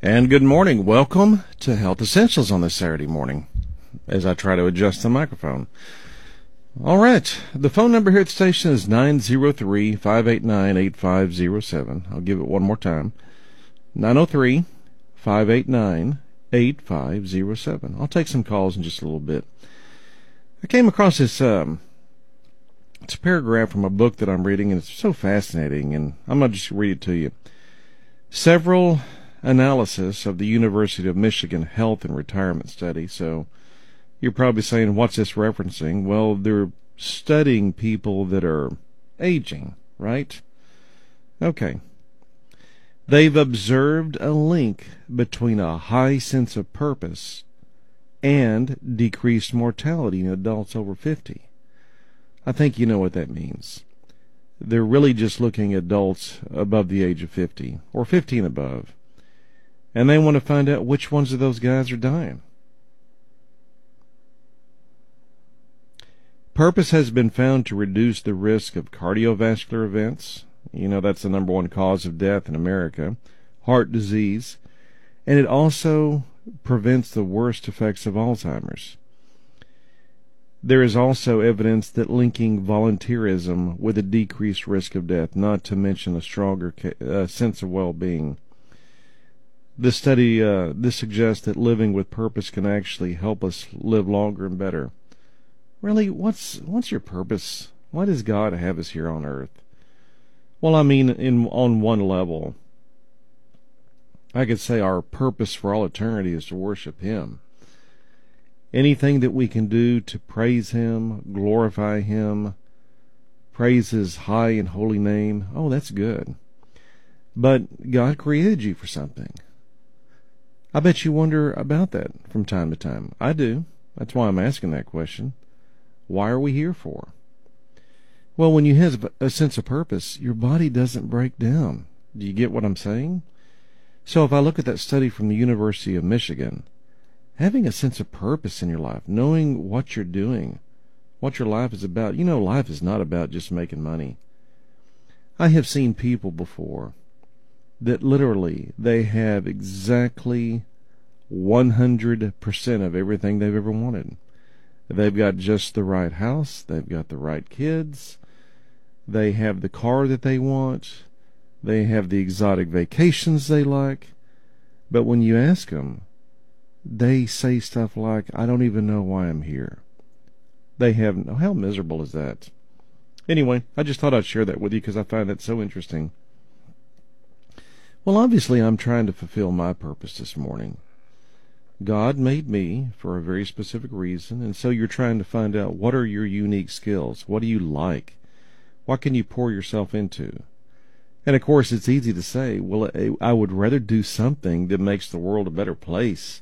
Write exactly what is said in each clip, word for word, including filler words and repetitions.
And good morning. Welcome to Health Essentials on this Saturday morning as I try to adjust the microphone. All right. The phone number here at the station is nine zero three, five eight nine, eight five zero seven. I'll give it one more time. nine zero three, five eight nine, eight five zero seven. I'll take some calls in just a little bit. I came across this um, it's a paragraph from a book that I'm reading, and it's so fascinating, and I'm going to just read it to you. Several analysis of the University of Michigan Health and Retirement Study. So you're probably saying, what's this referencing? Well, they're studying people that are aging, right? Okay. They've observed a link between a high sense of purpose and decreased mortality in adults over fifty. I think you know what that means. They're really just looking at adults above the age of fifty, or fifty and above. And they want to find out which ones of those guys are dying. Purpose has been found to reduce the risk of cardiovascular events. You know, that's the number one cause of death in America. Heart disease. And it also prevents the worst effects of Alzheimer's. There is also evidence that linking volunteerism with a decreased risk of death, not to mention a stronger uh, sense of well-being. This study, uh, this suggests that living with purpose can actually help us live longer and better. Really, what's what's your purpose? Why does God have us here on earth? Well, I mean, in on one level, I could say our purpose for all eternity is to worship Him. Anything that we can do to praise Him, glorify Him, praise His high and holy name, oh, that's good. But God created you for something. I bet you wonder about that from time to time. I do. That's why I'm asking that question. Why are we here for? Well, when you have a sense of purpose, your body doesn't break down. Do you get what I'm saying? So if I look at that study from the University of Michigan, having a sense of purpose in your life, knowing what you're doing, what your life is about. You know, life is not about just making money. I have seen people before that literally they have exactly one hundred percent of everything they've ever wanted. They've got just the right house. They've got the right kids. They have the car that they want. They have the exotic vacations they like. But when you ask them, they say stuff like, I don't even know why I'm here. They have no, how miserable is that? Anyway, I just thought I'd share that with you because I find that so interesting. Well, obviously, I'm trying to fulfill my purpose this morning. God made me for a very specific reason, and so you're trying to find out what are your unique skills. What do you like? What can you pour yourself into? And, of course, it's easy to say, well, I would rather do something that makes the world a better place,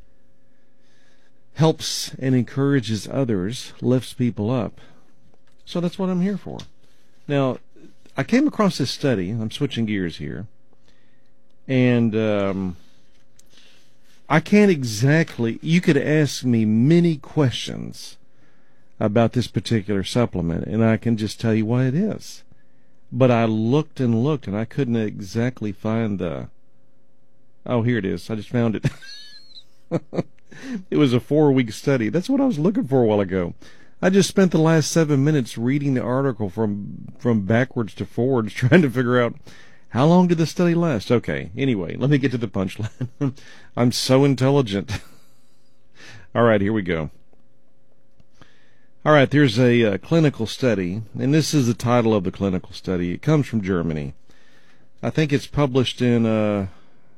helps and encourages others, lifts people up. So that's what I'm here for. Now, I came across this study. I'm switching gears here. And um, I can't exactly, you could ask me many questions about this particular supplement, and I can just tell you what it is. But I looked and looked, and I couldn't exactly find the, oh, here it is. I just found it. It was a four-week study. That's what I was looking for a while ago. I just spent the last seven minutes reading the article from from backwards to forwards, trying to figure out how long did the study last? Okay, anyway, let me get to the punchline. I'm so intelligent. All right, here we go. All right, there's a uh, clinical study, and this is the title of the clinical study. It comes from Germany. I think it's published in, uh,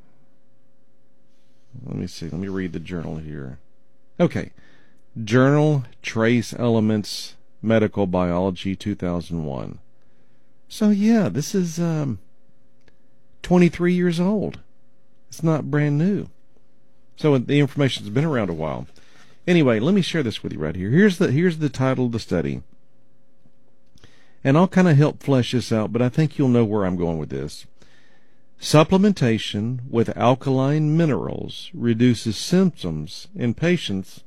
let me see, let me read the journal here. Okay, Journal Trace Elements Medical Biology two thousand one. So, yeah, this is um, twenty-three years old. It's not brand new. So the information's been around a while. Anyway, let me share this with you right here. Here's the here's the title of the study. And I'll kind of help flesh this out, but I think you'll know where I'm going with this. Supplementation with alkaline minerals reduces symptoms in patients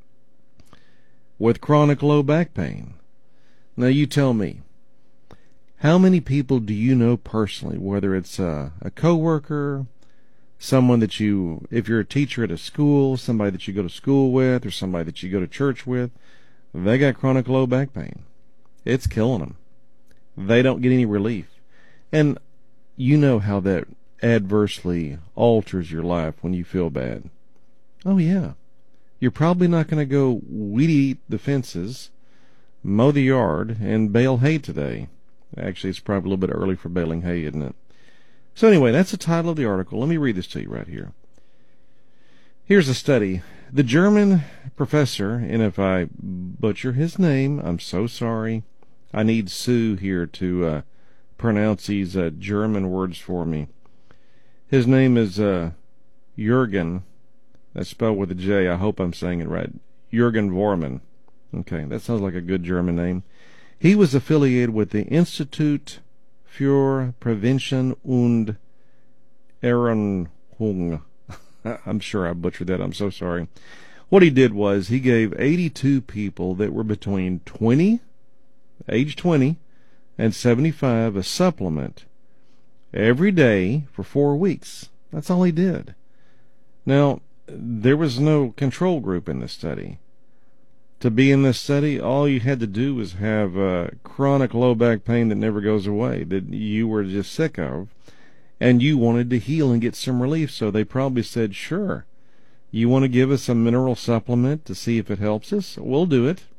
with chronic low back pain. Now you tell me, how many people do you know personally, whether it's a, a coworker, someone that you, if you're a teacher at a school, somebody that you go to school with, or somebody that you go to church with, they got chronic low back pain. It's killing them. They don't get any relief. And you know how that adversely alters your life when you feel bad. Oh, yeah. You're probably not going to go weed eat the fences, mow the yard, and bale hay today. Actually, it's probably a little bit early for baling hay, isn't it? So anyway, that's the title of the article. Let me read this to you right here. Here's a study. The German professor, and if I butcher his name, I'm so sorry. I need Sue here to uh, pronounce these uh, German words for me. His name is uh, Jürgen. That's spelled with a J. I hope I'm saying it right. Jürgen Vormann. Okay, that sounds like a good German name. He was affiliated with the Institut für Prävention und Ernährung. I'm sure I butchered that. I'm so sorry. What he did was he gave eighty-two people that were between twenty, age twenty, and seventy-five a supplement every day for four weeks. That's all he did. Now, there was no control group in this study. To be in this study, all you had to do was have uh, chronic low back pain that never goes away, that you were just sick of, and you wanted to heal and get some relief. So they probably said, sure, you want to give us a mineral supplement to see if it helps us? We'll do it.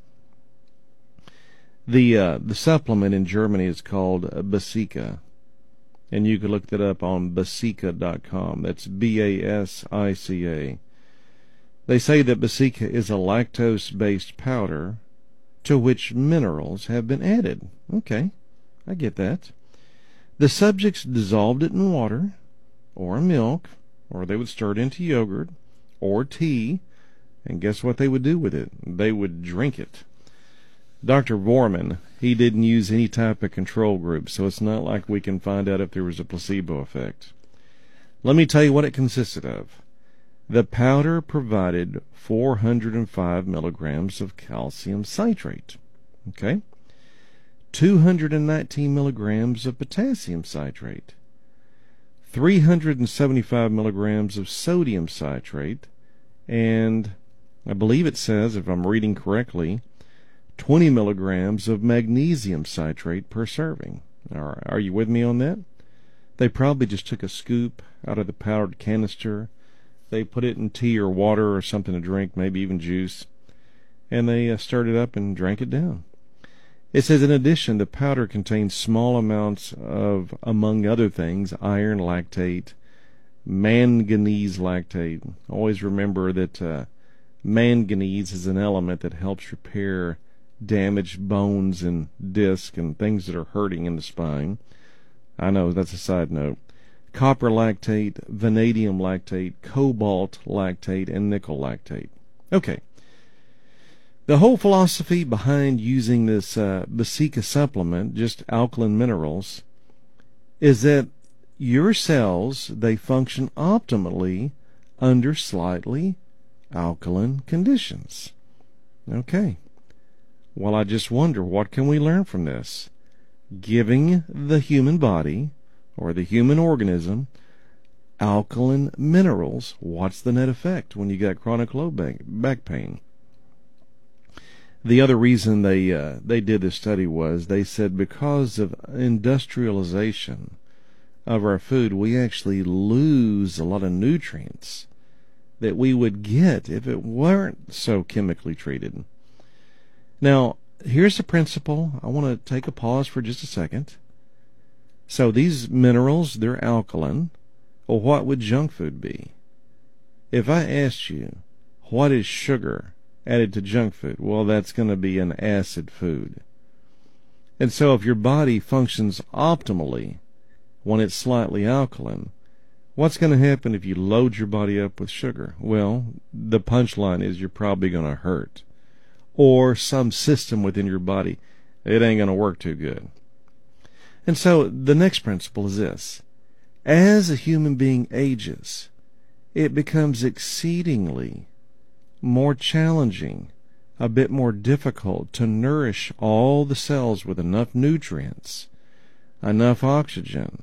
The uh, the supplement in Germany is called Basica, and you can look that up on basica dot com. That's B A S I C A. They say that Basica is a lactose-based powder to which minerals have been added. Okay, I get that. The subjects dissolved it in water or milk, or they would stir it into yogurt or tea, and guess what they would do with it? They would drink it. Doctor Vormann, he didn't use any type of control group, so it's not like we can find out if there was a placebo effect. Let me tell you what it consisted of. The powder provided four hundred five milligrams of calcium citrate, okay? two hundred nineteen milligrams of potassium citrate, three hundred seventy-five milligrams of sodium citrate, and I believe it says, if I'm reading correctly, twenty milligrams of magnesium citrate per serving. Are, are you with me on that? They probably just took a scoop out of the powdered canister. They put it in tea or water or something to drink, maybe even juice, and they uh, stirred it up and drank it down. It says, in addition, the powder contains small amounts of, among other things, iron lactate, manganese lactate. Always remember that uh, manganese is an element that helps repair damaged bones and discs and things that are hurting in the spine. I know, that's a side note. Copper lactate, vanadium lactate, cobalt lactate, and nickel lactate. Okay. The whole philosophy behind using this uh, Basica supplement, just alkaline minerals, is that your cells, they function optimally under slightly alkaline conditions. Okay. Well, I just wonder, what can we learn from this? Giving the human body, or the human organism, alkaline minerals, what's the net effect when you got chronic low back, back pain? The other reason they uh, they did this study was they said because of industrialization of our food, we actually lose a lot of nutrients that we would get if it weren't so chemically treated. Now, here's the principle. I want to take a pause for just a second. So these minerals, they're alkaline. Well, what would junk food be? If I asked you, what is sugar added to junk food? Well, that's going to be an acid food. And so if your body functions optimally when it's slightly alkaline, what's going to happen if you load your body up with sugar? Well, the punchline is you're probably going to hurt. Or some system within your body, it ain't going to work too good. And so the next principle is this. As a human being ages, it becomes exceedingly more challenging, a bit more difficult to nourish all the cells with enough nutrients, enough oxygen,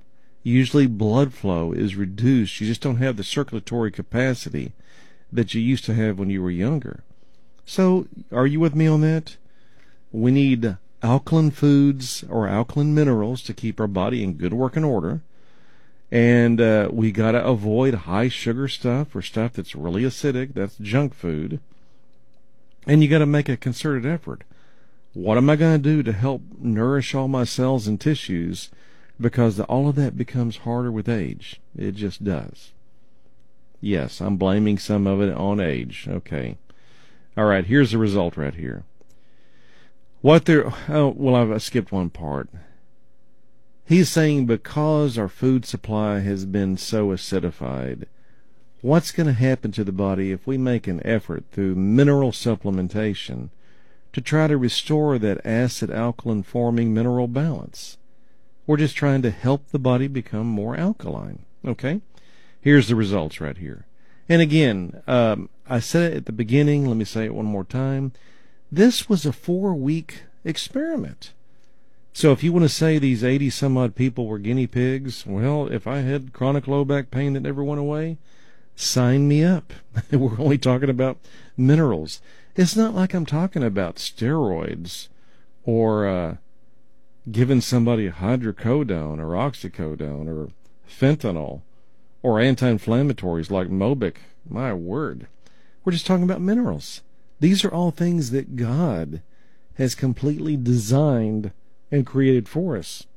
Usually blood flow is reduced. You just don't have the circulatory capacity that you used to have when you were younger. So, are you with me on that? We need alkaline foods or alkaline minerals to keep our body in good working order. And uh, we got to avoid high sugar stuff or stuff that's really acidic. That's junk food. And you got to make a concerted effort. What am I going to do to help nourish all my cells and tissues? Because all of that becomes harder with age. It just does. Yes, I'm blaming some of it on age. Okay. All right, here's the result right here. What they're, oh, well, I've skipped one part. He's saying because our food supply has been so acidified, what's going to happen to the body if we make an effort through mineral supplementation to try to restore that acid-alkaline forming mineral balance? We're just trying to help the body become more alkaline. Okay? Here's the results right here. And again, um, I said it at the beginning. Let me say it one more time. This was a four-week experiment. So if you want to say these eighty-some-odd people were guinea pigs, well, if I had chronic low back pain that never went away, sign me up. We're only talking about minerals. It's not like I'm talking about steroids or uh, giving somebody hydrocodone or oxycodone or fentanyl or anti-inflammatories like Mobic. My word. We're just talking about minerals. These are all things that God has completely designed and created for us.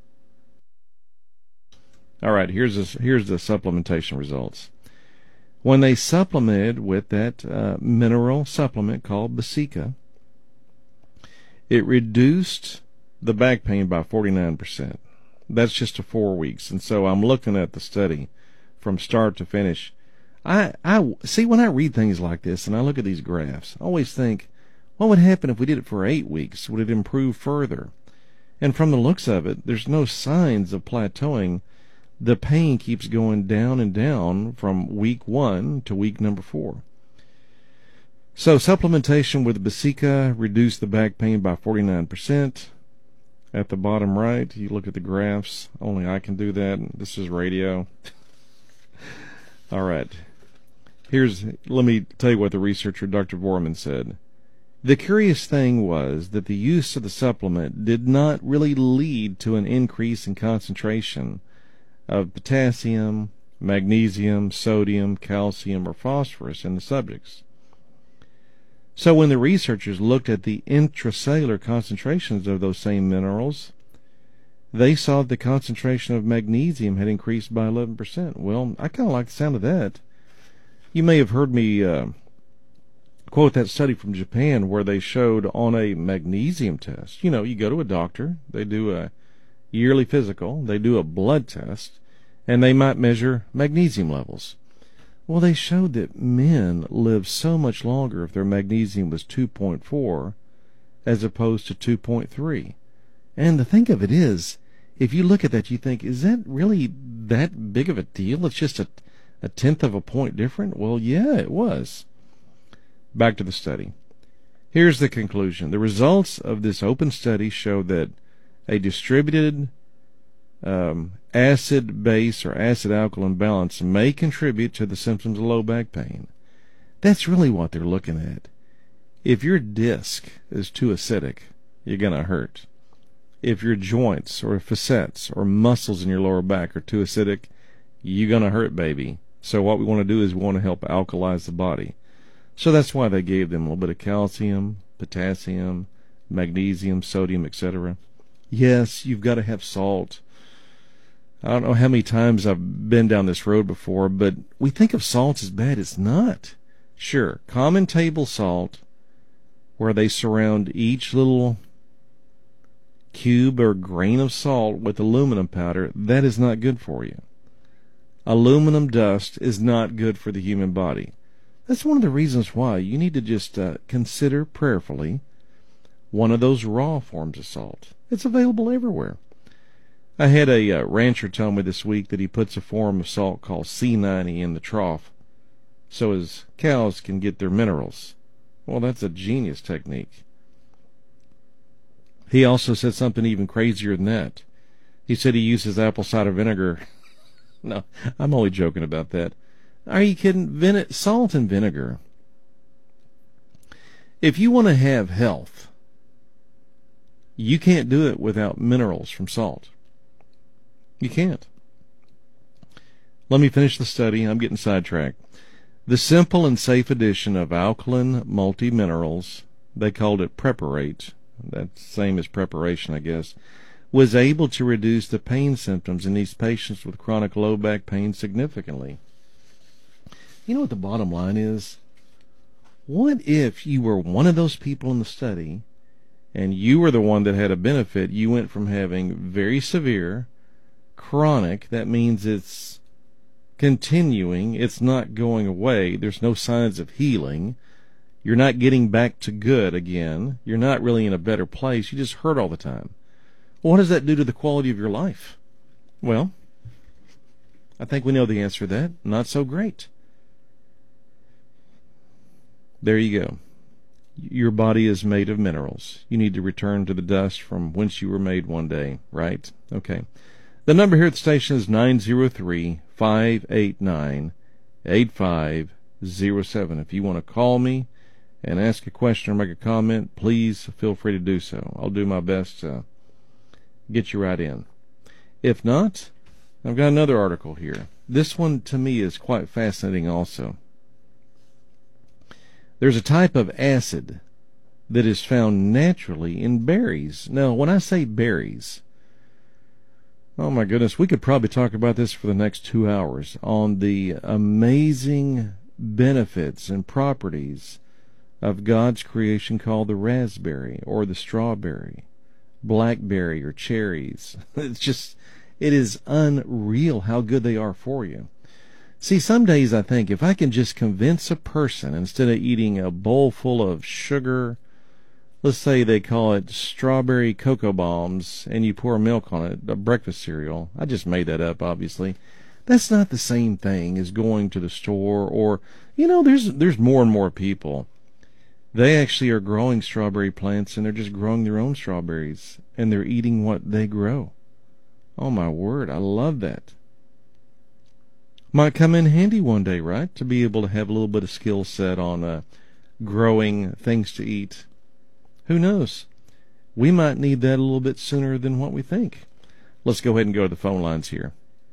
All right, here's a, here's the supplementation results. When they supplemented with that uh, mineral supplement called Basica, it reduced the back pain by forty-nine percent. That's just to four weeks. And so I'm looking at the study from start to finish. I, I see when I read things like this and I look at these graphs, I always think, what would happen if we did it for eight weeks? Would it improve further? And from the looks of it, there's no signs of plateauing. The pain keeps going down and down from week one to week number four. So supplementation with Basica reduced the back pain by forty-nine percent. At the bottom right, you look at the graphs. Only I can do that. This is radio. All right. Here's, let me tell you what the researcher, Doctor Vorman, said. The curious thing was that the use of the supplement did not really lead to an increase in concentration of potassium, magnesium, sodium, calcium, or phosphorus in the subjects. So when the researchers looked at the intracellular concentrations of those same minerals, they saw that the concentration of magnesium had increased by eleven percent. Well, I kind of like the sound of that. You may have heard me uh, quote that study from Japan where they showed on a magnesium test. You know, you go to a doctor, they do a yearly physical, they do a blood test, and they might measure magnesium levels. Well, they showed that men live so much longer if their magnesium was two point four as opposed to two point three. And the thing of it is, if you look at that, you think, is that really that big of a deal? It's just a, a tenth of a point different? Well, yeah, it was. Back to the study. Here's the conclusion. The results of this open study show that a distributed um, acid-base or acid-alkaline balance may contribute to the symptoms of low back pain. That's really what they're looking at. If your disc is too acidic, you're going to hurt. If your joints or facets or muscles in your lower back are too acidic, you're going to hurt, baby. So what we want to do is we want to help alkalize the body. So that's why they gave them a little bit of calcium, potassium, magnesium, sodium, et cetera. Yes, you've got to have salt. I don't know how many times I've been down this road before, but we think of salt as bad. It's not. Sure, common table salt, where they surround each little cube or grain of salt with aluminum powder, that is not good for you. Aluminum dust is not good for the human body. That's one of the reasons why you need to just uh, consider prayerfully one of those raw forms of salt. It's available everywhere. I had a uh, rancher tell me this week that he puts a form of salt called C ninety in the trough so his cows can get their minerals. Well, that's a genius technique. He also said something even crazier than that. He said he uses apple cider vinegar No, I'm only joking about that. Are you kidding? Vin- salt and vinegar. If you want to have health, you can't do it without minerals from salt. You can't. Let me finish the study. I'm getting sidetracked. The simple and safe addition of alkaline multi-minerals, they called it Preparate, that's same as preparation, I guess, was able to reduce the pain symptoms in these patients with chronic low back pain significantly. You know what the bottom line is? What if you were one of those people in the study and you were the one that had a benefit? You went from having very severe, chronic, that means it's continuing, it's not going away, there's no signs of healing, you're not getting back to good again, you're not really in a better place, you just hurt all the time. Well, what does that do to the quality of your life? Well, I think we know the answer to that. Not so great. There you go. Your body is made of minerals. You need to return to the dust from whence you were made one day, right? Okay. The number here at the station is nine zero three, five eight nine, eight five zero seven. If you want to call me and ask a question or make a comment, please feel free to do so. I'll do my best to get you right in. If not, I've got another article here. This one to me is quite fascinating also. There's a type of acid that is found naturally in berries. Now, when I say berries, oh my goodness, we could probably talk about this for the next two hours on the amazing benefits and properties of God's creation called the raspberry or the strawberry, blackberry or cherries. It's just, it is unreal how good they are for you. See, some days I think if I can just convince a person, instead of eating a bowl full of sugar, let's say they call it strawberry cocoa bombs, and you pour milk on it, a breakfast cereal. I just made that up, obviously. That's not the same thing as going to the store or, you know, there's there's more and more people. They actually are growing strawberry plants, and they're just growing their own strawberries, and they're eating what they grow. Oh, my word, I love that. Might come in handy one day, right? To be able to have a little bit of skill set on uh, growing things to eat. Who knows? We might need that a little bit sooner than what we think. Let's go ahead and go to the phone lines here.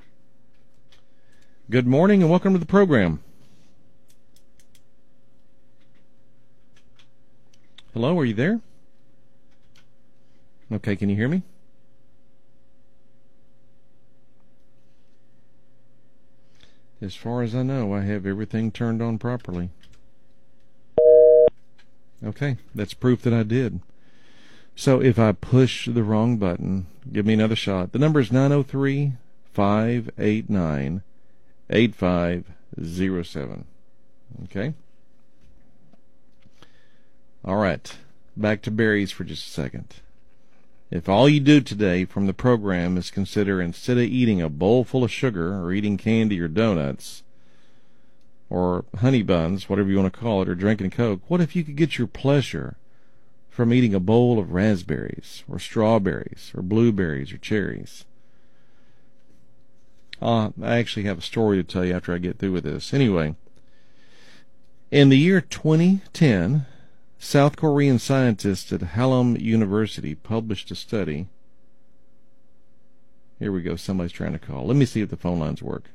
Good morning and welcome to the program. Hello, are you there? Okay, can you hear me? As far as I know, I have everything turned on properly. Okay, that's proof that I did. So if I push the wrong button, give me another shot. The number is nine oh three, five eight nine, eight five zero seven. Okay? All right, back to berries for just a second. If all you do today from the program is consider, instead of eating a bowl full of sugar or eating candy or donuts or honey buns, whatever you want to call it, or drinking Coke, what if you could get your pleasure from eating a bowl of raspberries or strawberries or blueberries or cherries? Uh, I actually have a story to tell you after I get through with this. Anyway, in the year twenty ten, South Korean scientists at Hallam University published a study. Here we go. Somebody's trying to call. Let me see if the phone lines work.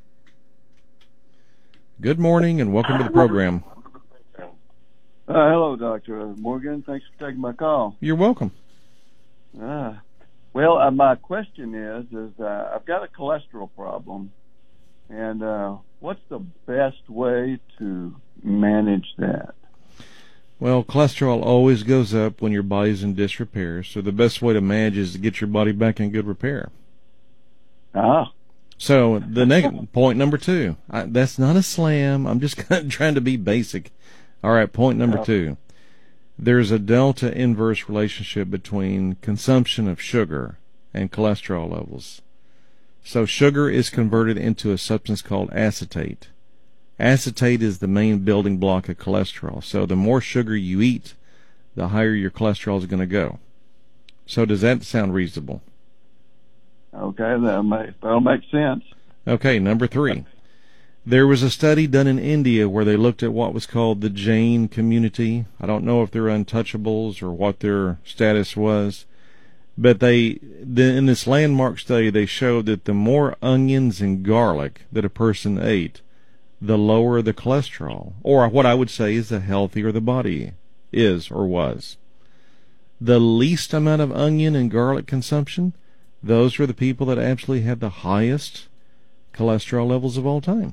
Good morning and welcome to the program. Uh, hello, Doctor Morgan. Thanks for taking my call. You're welcome. Uh, well, uh, my question is, is uh, I've got a cholesterol problem, and uh, what's the best way to manage that? Well, cholesterol always goes up when your body's in disrepair, so the best way to manage is to get your body back in good repair. Ah. So the next point number two, I, that's not a slam. I'm just kind of trying to be basic. All right, point number Oh. two. There's a delta inverse relationship between consumption of sugar and cholesterol levels. So sugar is converted into a substance called acetate. Acetate is the main building block of cholesterol. So the more sugar you eat, the higher your cholesterol is going to go. So does that sound reasonable? Okay, that may, that'll make sense. Okay, number three. There was a study done in India where they looked at what was called the Jain community. I don't know if they're untouchables or what their status was, but they, in this landmark study, they showed that the more onions and garlic that a person ate, the lower the cholesterol, or what I would say is the healthier the body is or was. The least amount of onion and garlic consumption, those were the people that actually had the highest cholesterol levels of all time.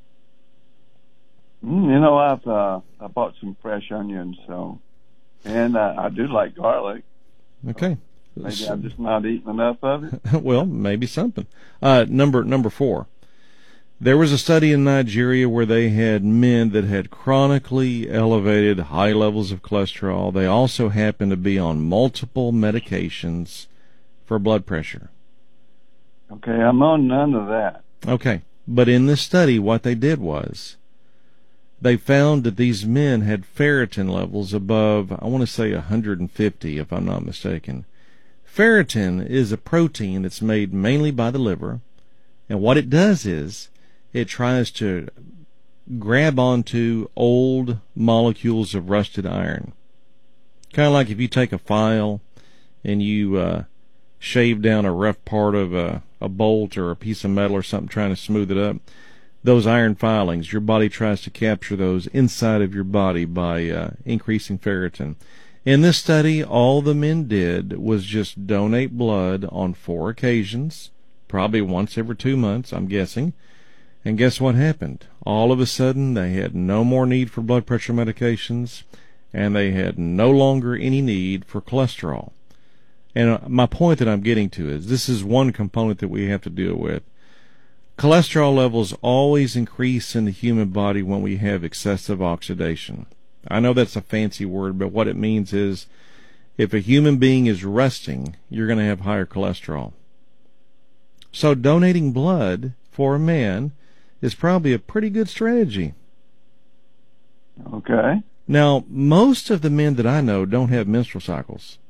Mm, you know, I've uh, I bought some fresh onions, so, and uh, I do like garlic. Okay. Maybe I'm just not eating enough of it. Well, maybe something. Uh, number number four. There was a study in Nigeria where they had men that had chronically elevated high levels of cholesterol. They also happened to be on multiple medications for blood pressure. Okay, I'm on none of that. Okay, but in this study, what they did was they found that these men had ferritin levels above, I want to say one hundred fifty, if I'm not mistaken. Ferritin is a protein that's made mainly by the liver, and what it does is it tries to grab onto old molecules of rusted iron. Kind of like if you take a file and you uh, shave down a rough part of a, a bolt or a piece of metal or something trying to smooth it up. Those iron filings, your body tries to capture those inside of your body by uh, increasing ferritin. In this study, all the men did was just donate blood on four occasions, probably once every two months, I'm guessing. And guess what happened? All of a sudden, they had no more need for blood pressure medications, and they had no longer any need for cholesterol. And uh, my point that I'm getting to is this is one component that we have to deal with. Cholesterol levels always increase in the human body when we have excessive oxidation. I know that's a fancy word, but what it means is if a human being is resting, you're going to have higher cholesterol. So donating blood for a man is probably a pretty good strategy. Okay. Now, most of the men that I know don't have menstrual cycles.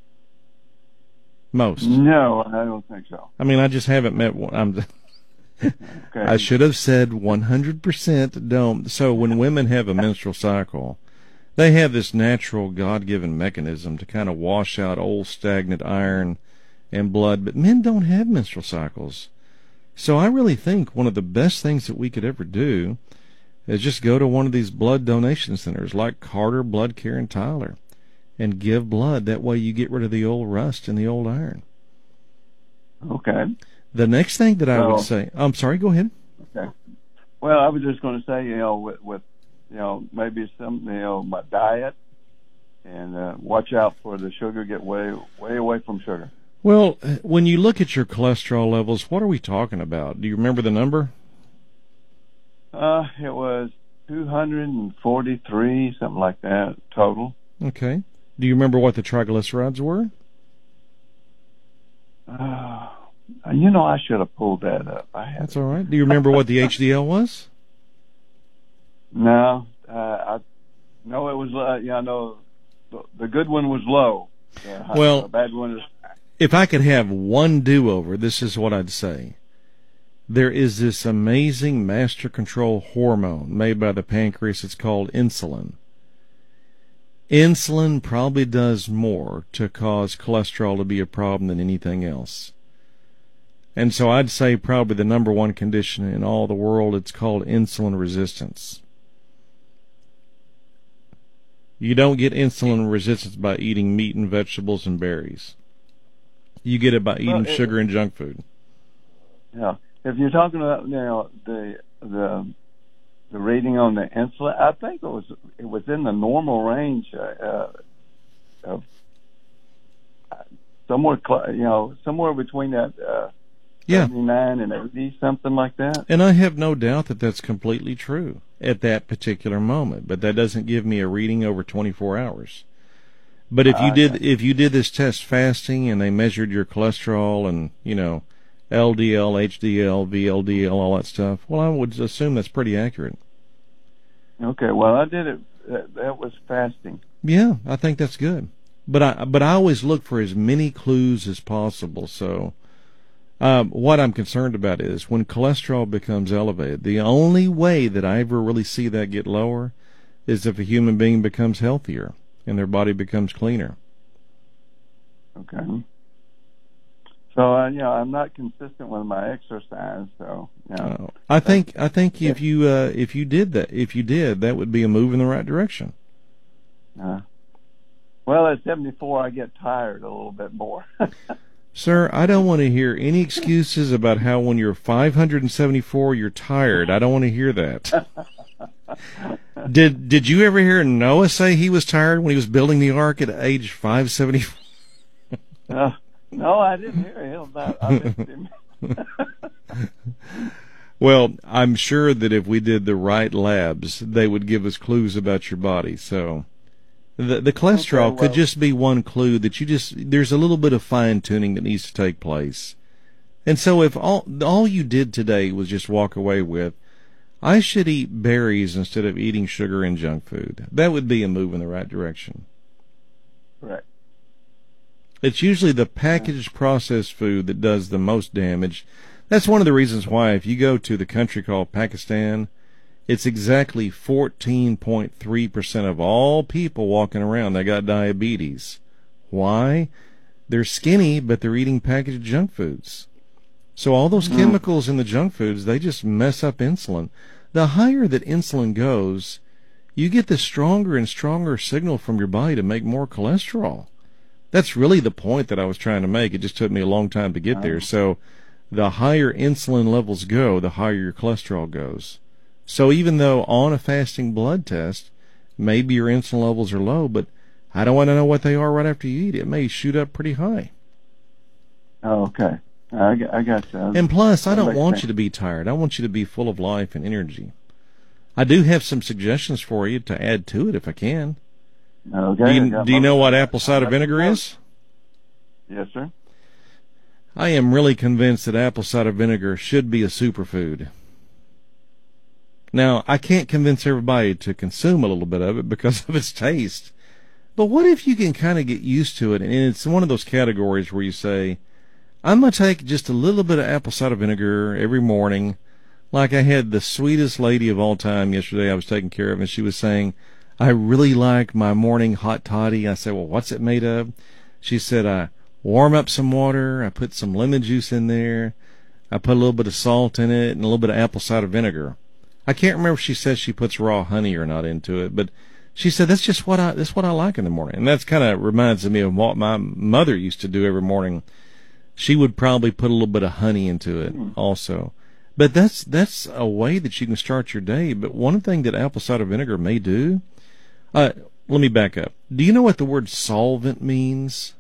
Most. No, I don't think so. I mean, I just haven't met one. I'm Okay. I should have said one hundred percent don't. So when women have a menstrual cycle, they have this natural God-given mechanism to kind of wash out old stagnant iron and blood, but men don't have menstrual cycles. So I really think one of the best things that we could ever do is just go to one of these blood donation centers like Carter Blood Care in Tyler and give blood. That way you get rid of the old rust and the old iron. Okay. The next thing that I Well, would say, I'm sorry, go ahead. Okay. Well, I was just going to say, you know, with, with you know, maybe some, you know, my diet, and uh, watch out for the sugar. Get way, way away from sugar. Well, when you look at your cholesterol levels, what are we talking about? Do you remember the number? Uh, it was two hundred forty-three, something like that, total. Okay. Do you remember what the triglycerides were? Uh, you know, I should have pulled that up. I had That's all right. Do you remember what the H D L was? No, uh, I no, it was. Uh, yeah, I know the, the good one was low. The, Well, the bad one is. If I could have one do-over, this is what I'd say. There is this amazing master control hormone made by the pancreas. It's called insulin. Insulin probably does more to cause cholesterol to be a problem than anything else. And so I'd say probably the number one condition in all the world, it's called insulin resistance. You don't get insulin resistance by eating meat and vegetables and berries. You get it by eating Well, it, sugar and junk food. Yeah. If you're talking about, you know, the the the reading on the insulin, I think it was it was in the normal range uh, uh, of uh, somewhere, cl- you know, somewhere between that uh, Yeah. seventy-nine and eighty, something like that. And I have no doubt that that's completely true at that particular moment, but that doesn't give me a reading over twenty-four hours. But if you Uh, did, okay. if you did this test fasting and they measured your cholesterol and, you know, L D L, H D L, V L D L, all that stuff, well, I would assume that's pretty accurate. Okay. Well, I did it. That, that was fasting. Yeah, I think that's good. But I, but I always look for as many clues as possible. So, Um, what I'm concerned about is when cholesterol becomes elevated, the only way that I ever really see that get lower is if a human being becomes healthier and their body becomes cleaner. Okay. So, uh, you know, I'm not consistent with my exercise, so, you know. Uh, I think, I think if you, uh, if you did that, if you did, that would be a move in the right direction. Uh, well, at seventy-four, I get tired a little bit more. Sir, I don't want to hear any excuses about how when you're five hundred seventy-four you're tired. I don't want to hear that. Did did you ever hear Noah say he was tired when he was building the ark at age five seventy-four? uh, no, I didn't hear him. I, I missed him. Well, I'm sure that if we did the right labs, they would give us clues about your body. So the the cholesterol okay, well, could just be one clue that you just, there's a little bit of fine tuning that needs to take place. And so if all all you did today was just walk away with, I should eat berries instead of eating sugar and junk food, that would be a move in the right direction. Correct. It's usually the packaged processed food that does the most damage. That's one of the reasons why if you go to the country called Pakistan, it's exactly fourteen point three percent of all people walking around that got diabetes. Why? They're skinny, but they're eating packaged junk foods. So all those mm. chemicals in the junk foods, they just mess up insulin. The higher that insulin goes, you get the stronger and stronger signal from your body to make more cholesterol. That's really the point that I was trying to make. It just took me a long time to get oh. there. So the higher insulin levels go, the higher your cholesterol goes. So even though on a fasting blood test, maybe your insulin levels are low, but I don't want to know what they are right after you eat. It may shoot up pretty high. Oh, okay. I got, I got you. And plus, I don't want you to be tired. I want you to be full of life and energy. I do have some suggestions for you to add to it if I can. Okay. Do you, do you know what apple cider vinegar is? Yes, sir. I am really convinced that apple cider vinegar should be a superfood. Now, I can't convince everybody to consume a little bit of it because of its taste. But what if you can kind of get used to it, and it's one of those categories where you say, I'm going to take just a little bit of apple cider vinegar every morning. Like I had the sweetest lady of all time yesterday I was taking care of, and she was saying, I really like my morning hot toddy. I said, well, what's it made of? She said, I warm up some water, I put some lemon juice in there, I put a little bit of salt in it, and a little bit of apple cider vinegar. I can't remember if she says she puts raw honey or not into it, but she said that's just what I that's what I like in the morning. And that's kind of reminds me of what my mother used to do every morning. She would probably put a little bit of honey into it also. But that's that's a way that you can start your day. But one thing that apple cider vinegar may do, uh, let me back up. Do you know what the word solvent means?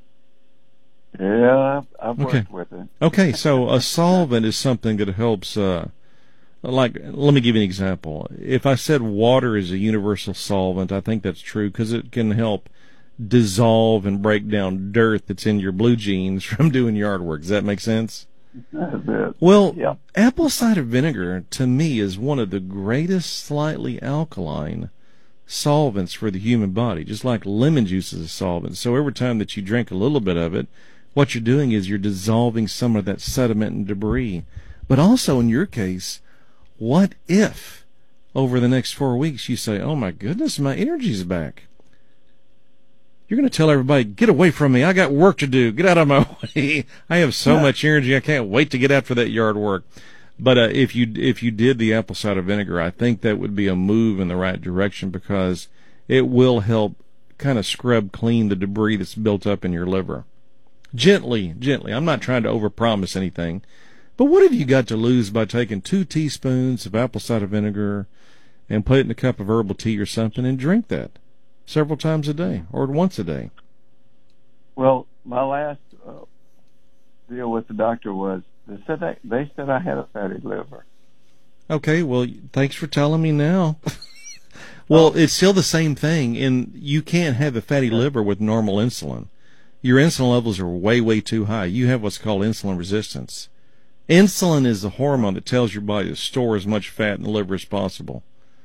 Yeah, I've worked okay. with it. Okay, so a solvent is something that helps, uh, like, let me give you an example. If I said water is a universal solvent, I think that's true because it can help dissolve and break down dirt that's in your blue jeans from doing yard work. Does that make sense? That's it. Well, yeah. Apple cider vinegar, to me, is one of the greatest slightly alkaline solvents for the human body, just like lemon juice is a solvent. So every time that you drink a little bit of it, what you're doing is you're dissolving some of that sediment and debris. But also in your case, what if over the next four weeks you say, oh my goodness, my energy's back? You're going to tell everybody, get away from me. I got work to do. Get out of my way. I have so yeah. much energy. I can't wait to get after that yard work. But uh, if you if you did the apple cider vinegar, I think that would be a move in the right direction because it will help kind of scrub clean the debris that's built up in your liver. Gently, gently. I'm not trying to overpromise anything. But what have you got to lose by taking two teaspoons of apple cider vinegar and put it in a cup of herbal tea or something and drink that several times a day or once a day? Well, my last uh, deal with the doctor was they said that, they said I had a fatty liver. Okay, well, thanks for telling me now. Well, it's still the same thing, and you can't have a fatty liver with normal insulin. Your insulin levels are way, way too high. You have what's called insulin resistance. Insulin is the hormone that tells your body to store as much fat in the liver as possible.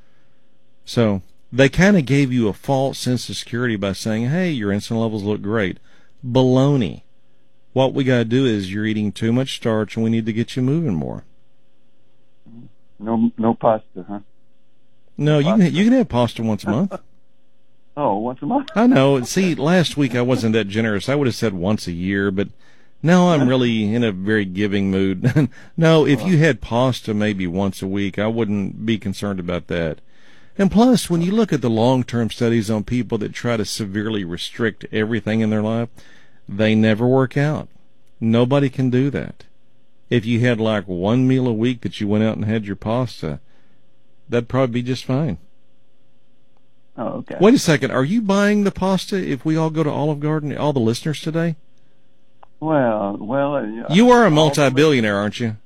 So they kind of gave you a false sense of security by saying, hey, your insulin levels look great. Baloney. What we got to do is you're eating too much starch, and we need to get you moving more. No, no pasta, huh? No, you can you can have pasta once a month. Oh, once a month? I know. See, last week I wasn't that generous. I would have said once a year, but now I'm really in a very giving mood. No, if you had pasta maybe once a week, I wouldn't be concerned about that. And plus, when you look at the long-term studies on people that try to severely restrict everything in their life, they never work out. Nobody can do that. If you had like one meal a week that you went out and had your pasta, that'd probably be just fine. Oh, okay. Wait a second. Are you buying the pasta if we all go to Olive Garden, all the listeners today? Well, well. Uh, you are a multi-billionaire, aren't you?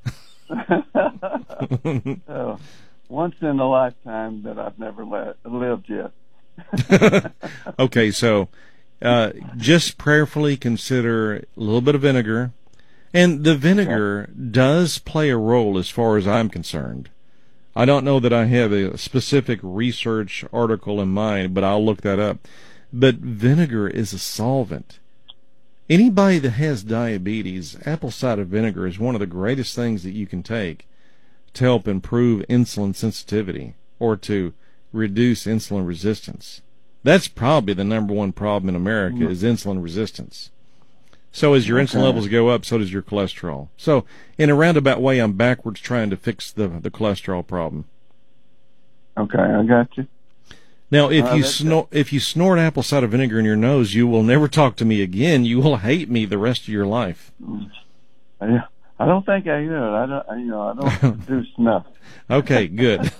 uh, once in a lifetime that I've never le- lived yet. Okay, so uh, just prayerfully consider a little bit of vinegar. And the vinegar does play a role as far as I'm concerned. I don't know that I have a specific research article in mind, but I'll look that up. But vinegar is a solvent. Anybody that has diabetes, apple cider vinegar is one of the greatest things that you can take to help improve insulin sensitivity or to reduce insulin resistance. That's probably the number one problem in America is insulin resistance. So as your okay. insulin levels go up, so does your cholesterol. So in a roundabout way, I'm backwards trying to fix the the cholesterol problem. Okay, I got you. Now, if uh, you snort if you snort apple cider vinegar in your nose, you will never talk to me again. You will hate me the rest of your life. Yeah, I don't think I do. I don't. You know, I don't produce snuff. Okay, good.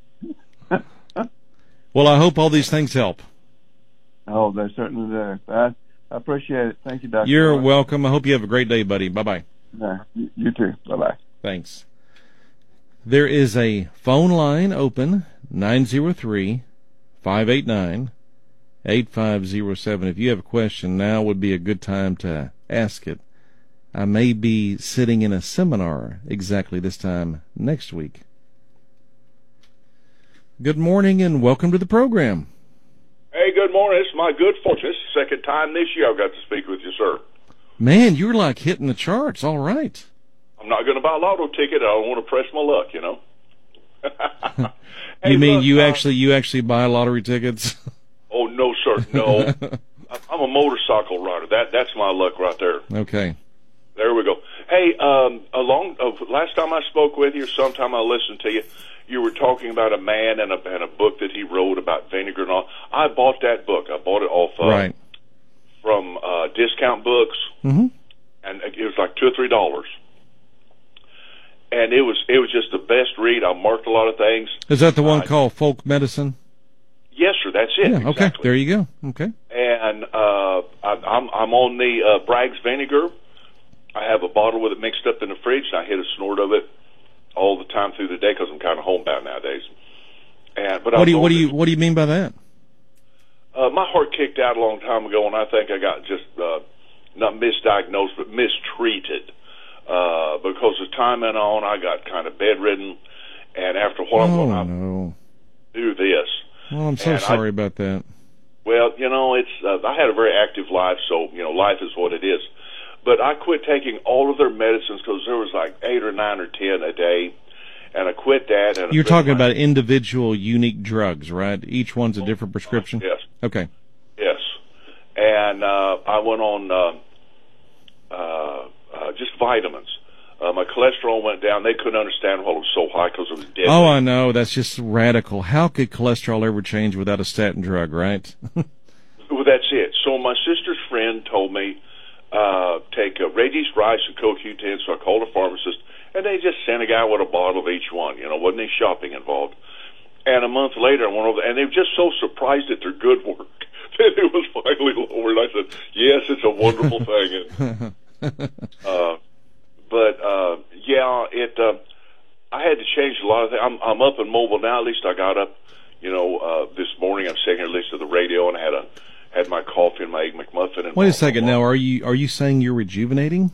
Well, I hope all these things help. Oh, they certainly do. I, I appreciate it. Thank you, Doctor You're Mark. welcome. I hope you have a great day, buddy. Bye-bye. Yeah, you too. Bye-bye. Thanks. There is a phone line open, nine zero three, five eight nine, eight five zero seven. If you have a question, now would be a good time to ask it. I may be sitting in a seminar exactly this time next week. Good morning and welcome to the program. Hey, good morning. It's my good fortune. It's the second time this year I've got to speak with you, sir. Man, you're like hitting the charts. All right. I'm not going to buy a lotto ticket. I don't want to press my luck, you know. Hey, you mean look, you uh, actually you actually buy lottery tickets? Oh, no, sir. No. I'm a motorcycle rider. That That's my luck right there. Okay. There we go. Hey, um, along uh, last time I spoke with you, sometime I listened to you, you were talking about a man and a, and a book that he wrote about vinegar and all. I bought that book. I bought it off uh, right. from uh, Discount Books, mm-hmm. and it was like two or three dollars. And it was it was just the best read. I marked a lot of things. Is that the one uh, called Folk Medicine? Yes, sir. That's it. Yeah, okay. Exactly. There you go. Okay. And uh, I, I'm I'm on the uh, Bragg's vinegar. I have a bottle with it mixed up in the fridge, and I hit a snort of it all the time through the day because I'm kind of homebound nowadays. And but what do you what do this, you what do you mean by that? Uh, my heart kicked out a long time ago, and I think I got just uh, not misdiagnosed, but mistreated. Uh, because as time went on, I got kind of bedridden, and after a while, I'm oh, going, I no. do this. Well, I'm so and sorry I, about that. Well, you know, it's uh, I had a very active life, so, you know, life is what it is. But I quit taking all of their medicines because there was like eight or nine or ten a day, and I quit that. And You're I talking my, about individual, unique drugs, right? Each one's a different prescription? Yes. Okay. Yes. And uh, I went on uh, uh, uh, just vitamins. Uh, my cholesterol went down. They couldn't understand why it was so high because it was deadly. Oh, I know. That's just radical. How could cholesterol ever change without a statin drug, right? Well, that's it. So my sister's friend told me, uh, take uh, Reggie's rice and Co Q ten, so I called a pharmacist, and they just sent a guy with a bottle of each one. You know, wasn't any shopping involved. And a month later, I went over there, and they were just so surprised at their good work that it was finally lowered. I said, yes, it's a wonderful thing. And, uh, but, uh, yeah, it, uh, I had to change a lot of things. I'm, I'm up and mobile now. At least I got up, you know, uh, this morning. I'm sitting here listening to the radio, and I had a, had my coffee and my egg McMuffin. And Wait a second. Now, are you, are you saying you're rejuvenating?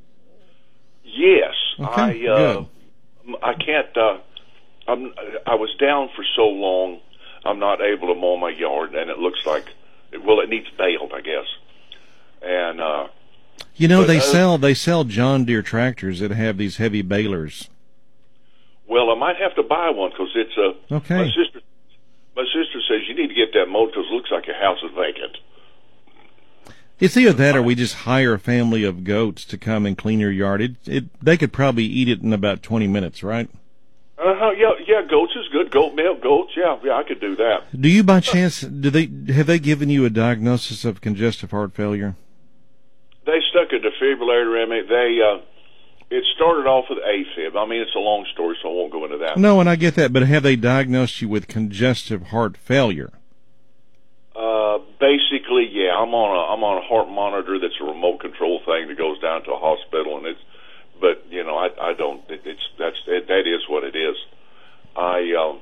Yes. Okay, I, uh, good. I can't, uh, I'm, I was down for so long, I'm not able to mow my yard, and it looks like, well, it needs baled, I guess. And, uh, You know, But, they uh, sell they sell John Deere tractors that have these heavy balers. Well, I might have to buy one because it's a. Okay. My sister, my sister says you need to get that mowed because it looks like your house is vacant. It's either that or we just hire a family of goats to come and clean your yard. It, it they could probably eat it in about twenty minutes, right? Uh huh. Yeah, yeah. Goats is good. Goat milk, goats. Yeah, yeah. I could do that. Do you, by chance, do they have they given you a diagnosis of congestive heart failure? They stuck a defibrillator in me. They. Uh, it started off with AFib. I mean, it's a long story, so I won't go into that. No, and I get that, but have they diagnosed you with congestive heart failure? Uh, basically, yeah. I'm on a I'm on a heart monitor that's a remote control thing that goes down to a hospital, and it's. But you know, I I don't. It, it's that's it, that is what it is. I um.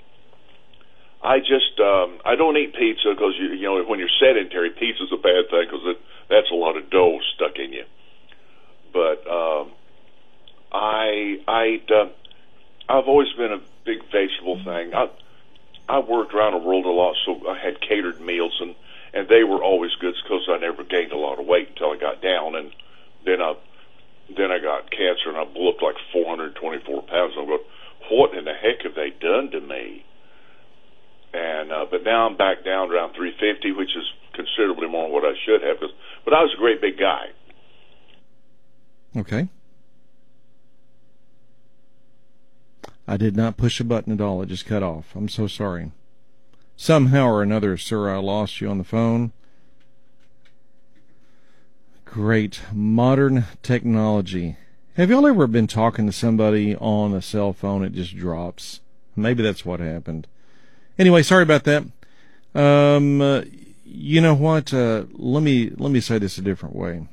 I just um, I don't eat pizza because you you know when you're sedentary, pizza's a bad thing because it that's a lot of dough stuck in you. But um, I I eat, uh, I've always been a big vegetable thing. I I worked around the world a lot, so I had catered meals, and, and they were always good because I never gained a lot of weight until I got down, and then I then I got cancer, and I blew up like four hundred twenty-four pounds. I'm going, what in the heck have they done to me? And uh, but now I'm back down around three fifty, which is considerably more than what I should have. But I was a great big guy. Okay. I did not push a button at all. It just cut off. I'm so sorry. Somehow or another, sir, I lost you on the phone. Great. Modern technology. Have y'all ever been talking to somebody on a cell phone? It just drops. Maybe that's what happened. Anyway, sorry about that. Um, uh, you know what? Uh, let me let me say this a different way.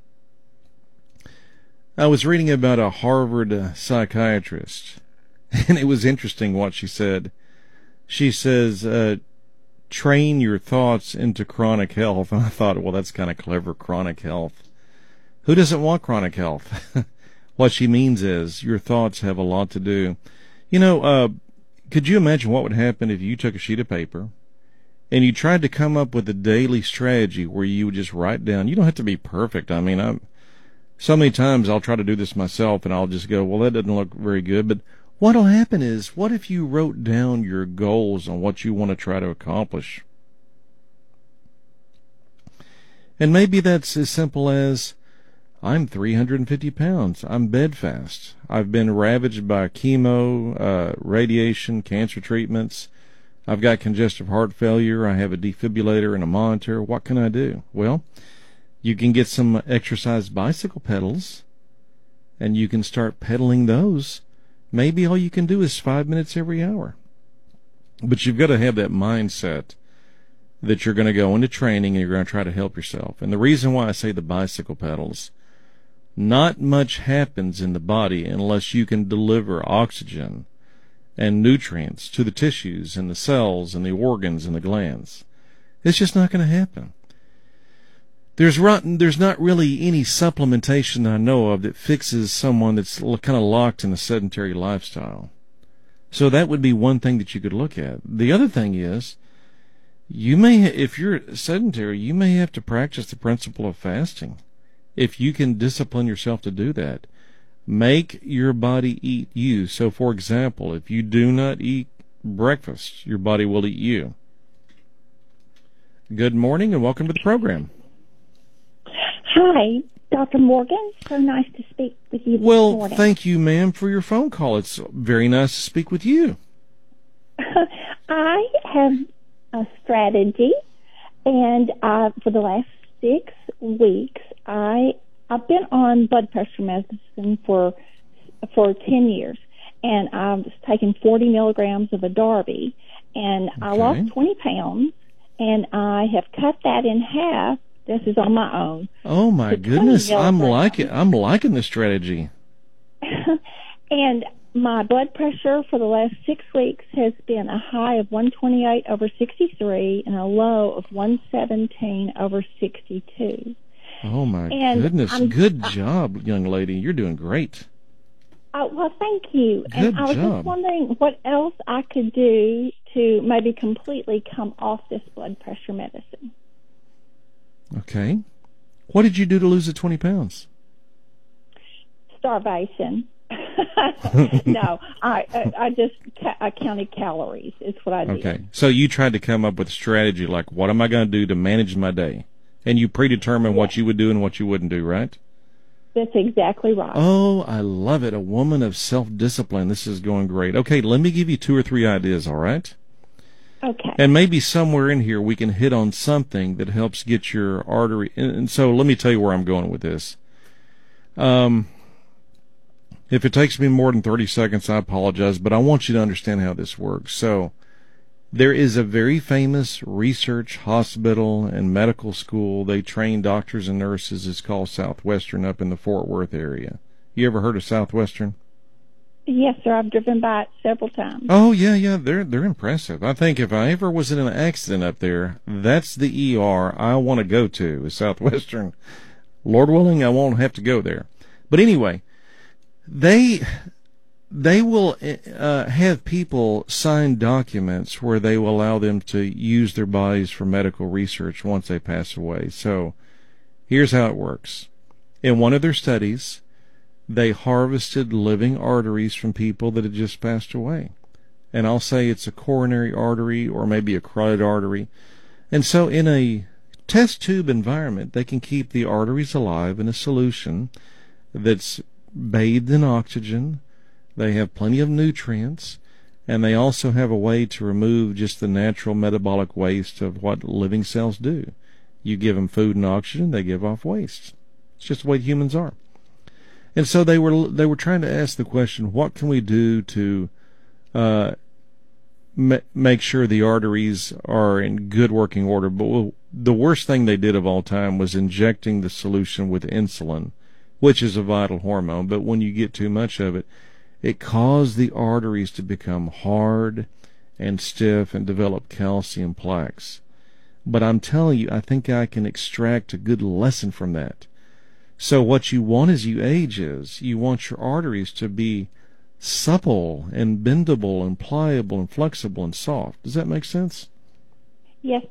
I was reading about a Harvard uh, psychiatrist, and it was interesting what she said. She says, uh, train your thoughts into chronic health. And I thought, well, that's kind of clever, chronic health. Who doesn't want chronic health? What she means is your thoughts have a lot to do. You know, uh, could you imagine what would happen if you took a sheet of paper and you tried to come up with a daily strategy where you would just write down, you don't have to be perfect. I mean, I'm, so many times I'll try to do this myself and I'll just go, well, that doesn't look very good. But what'll happen is, what if you wrote down your goals on what you want to try to accomplish? And maybe that's as simple as, I'm three hundred fifty pounds. I'm bedfast. I've been ravaged by chemo, uh, radiation, cancer treatments. I've got congestive heart failure. I have a defibrillator and a monitor. What can I do? Well, you can get some exercise bicycle pedals, and you can start pedaling those. Maybe all you can do is five minutes every hour. But you've got to have that mindset that you're going to go into training and you're going to try to help yourself. And the reason why I say the bicycle pedals, not much happens in the body unless you can deliver oxygen and nutrients to the tissues and the cells and the organs and the glands. It's just not going to happen. There's there's not really any supplementation I know of that fixes someone that's kind of locked in a sedentary lifestyle. So that would be one thing that you could look at. The other thing is, you may, if you're sedentary, you may have to practice the principle of fasting. If you can discipline yourself to do that, make your body eat you. So, for example, if you do not eat breakfast, your body will eat you. Good morning and welcome to the program. Hi, Doctor Morgan. So nice to speak with you this well, morning. Thank you, ma'am, for your phone call. It's very nice to speak with you. I have a strategy, and uh, for the last six weeks, I I've been on blood pressure medicine for for ten years, and I was taking forty milligrams of Adarbi, and okay. I lost twenty pounds, and I have cut that in half. This is on my own. Oh my goodness! I'm liking I'm liking the strategy. And my blood pressure for the last six weeks has been a high of one twenty-eight over sixty-three and a low of one seventeen over sixty-two. Oh, my and goodness. I'm, Good uh, job, young lady. You're doing great. Uh, well, thank you. Good and I was job. just wondering what else I could do to maybe completely come off this blood pressure medicine. Okay. What did you do to lose the twenty pounds? Starvation. no, I, I I just ca- I counted calories. It's what I did. Okay, so you tried to come up with a strategy like, what am I going to do to manage my day? And you predetermined what you would do and what you wouldn't do, right? That's exactly right. Oh, I love it. A woman of self-discipline. This is going great. Okay, let me give you two or three ideas, all right? Okay. And maybe somewhere in here we can hit on something that helps get your artery. And, and so let me tell you where I'm going with this. Um, if it takes me more than thirty seconds, I apologize, but I want you to understand how this works. So there is a very famous research hospital and medical school. They train doctors and nurses. It's called Southwestern up in the Fort Worth area. You ever heard of Southwestern? Yes, sir. I've driven by it several times. Oh, yeah, yeah. They're they're impressive. I think if I ever was in an accident up there, that's the E R I want to go to, is Southwestern. Lord willing, I won't have to go there. But anyway, they they will uh, have people sign documents where they will allow them to use their bodies for medical research once they pass away. So here's how it works. In one of their studies, they harvested living arteries from people that had just passed away. And I'll say it's a coronary artery or maybe a carotid artery. And so in a test tube environment, they can keep the arteries alive in a solution that's bathed in oxygen. They have plenty of nutrients, and they also have a way to remove just the natural metabolic waste of what living cells do. You give them food and oxygen, they give off waste. It's just the way humans are. And so they were they were trying to ask the question, what can we do to uh, ma- make sure the arteries are in good working order? But well, the worst thing they did of all time was injecting the solution with insulin, which is a vital hormone. But when you get too much of it, it caused the arteries to become hard and stiff and develop calcium plaques. But I'm telling you, I think I can extract a good lesson from that. So what you want as you age is, you want your arteries to be supple and bendable and pliable and flexible and soft. Does that make sense? Yes.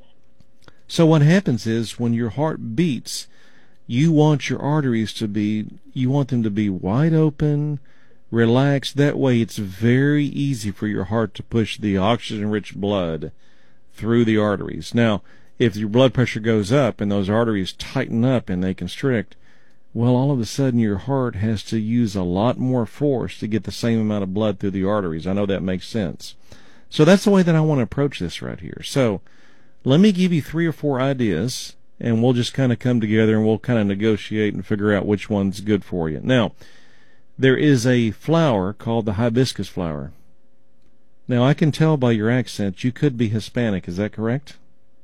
So what happens is when your heart beats, you want your arteries to be, you want them to be wide open, relaxed. That way it's very easy for your heart to push the oxygen-rich blood through the arteries. Now, if your blood pressure goes up and those arteries tighten up and they constrict, well, all of a sudden your heart has to use a lot more force to get the same amount of blood through the arteries. I know that makes sense. So that's the way that I want to approach this right here. So let me give you three or four ideas, and we'll just kind of come together and we'll kind of negotiate and figure out which one's good for you. Now, there is a flower called the hibiscus flower. Now, I can tell by your accent you could be Hispanic. Is that correct?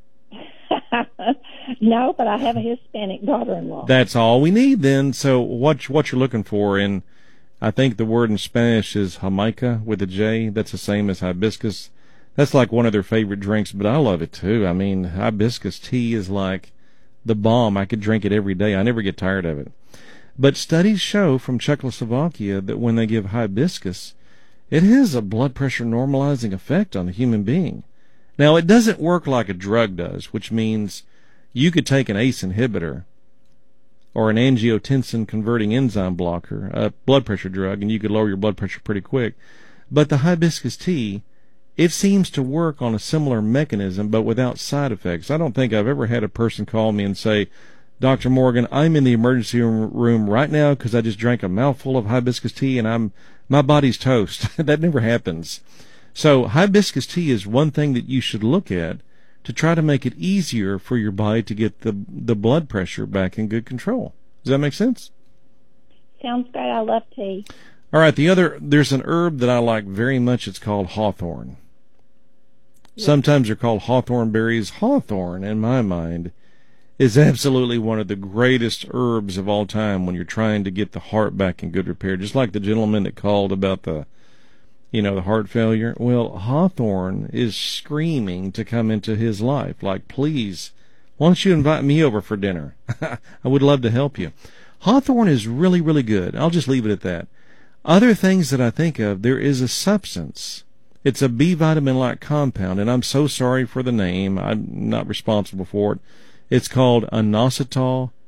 No, but I have a Hispanic daughter-in-law. That's all we need then. So what what you're looking for, and I think the word in Spanish is Jamaica with a J. That's the same as hibiscus. That's like one of their favorite drinks, but I love it too. I mean, hibiscus tea is like the bomb. I could drink it every day. I never get tired of it. But studies show from Czechoslovakia that when they give hibiscus, it has a blood pressure normalizing effect on the human being. Now, it doesn't work like a drug does, which means you could take an A C E inhibitor or an angiotensin converting enzyme blocker, a blood pressure drug, and you could lower your blood pressure pretty quick. But the hibiscus tea, it seems to work on a similar mechanism, but without side effects. I don't think I've ever had a person call me and say, Doctor Morgan, I'm in the emergency room right now because I just drank a mouthful of hibiscus tea and I'm my body's toast. That never happens. So hibiscus tea is one thing that you should look at to try to make it easier for your body to get the the blood pressure back in good control. Does that make sense? Sounds great. I love tea. All right, the other, there's an herb that I like very much. It's called hawthorn. Yes. Sometimes they're called hawthorn berries. Hawthorn, in my mind, is absolutely one of the greatest herbs of all time when you're trying to get the heart back in good repair. Just like the gentleman that called about the, you know, the heart failure. Well, hawthorn is screaming to come into his life. Like, please, why don't you invite me over for dinner? I would love to help you. Hawthorn is really, really good. I'll just leave it at that. Other things that I think of, there is a substance. It's a B vitamin-like compound, and I'm so sorry for the name. I'm not responsible for it. It's called inositol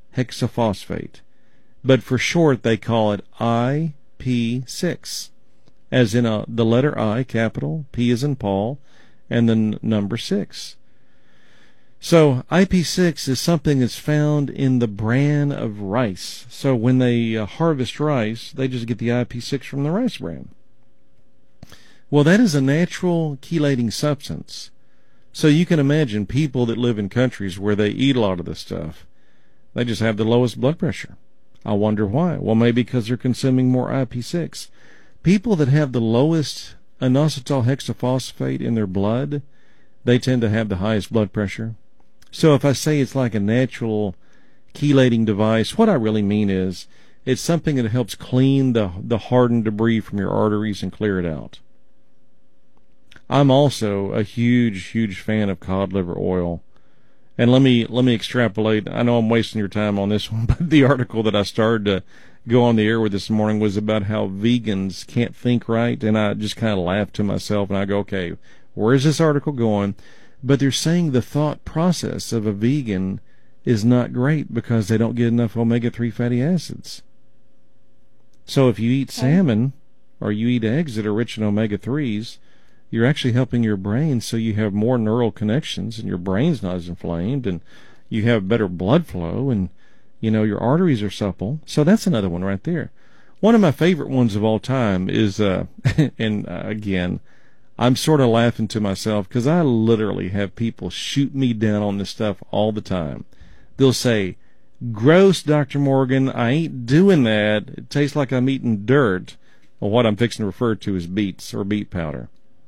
hexaphosphate. But for short, they call it I P six, as in a, the letter I, capital, P as in Paul, and then number six. So I P six is something that's found in the bran of rice. So when they uh, harvest rice, they just get the I P six from the rice bran. Well, that is a natural chelating substance. So you can imagine people that live in countries where they eat a lot of this stuff, they just have the lowest blood pressure. I wonder why. Well, maybe because they're consuming more I P six. People that have the lowest inositol hexaphosphate in their blood, they tend to have the highest blood pressure. So if I say it's like a natural chelating device, what I really mean is it's something that helps clean the the hardened debris from your arteries and clear it out. I'm also a huge, huge fan of cod liver oil. And let me let me extrapolate. I know I'm wasting your time on this one, but the article that I started to go on the air with this morning was about how vegans can't think right, and I just kind of laughed to myself, and I go, okay, where is this article going? But they're saying the thought process of a vegan is not great because they don't get enough omega three fatty acids. So if you eat salmon or you eat eggs that are rich in omega threes, you're actually helping your brain so you have more neural connections and your brain's not as inflamed and you have better blood flow and, you know, your arteries are supple. So that's another one right there. One of my favorite ones of all time is, uh, and uh, again, I'm sort of laughing to myself because I literally have people shoot me down on this stuff all the time. They'll say, gross, Doctor Morgan, I ain't doing that. It tastes like I'm eating dirt. Well, what I'm fixing to refer to as beets or beet powder.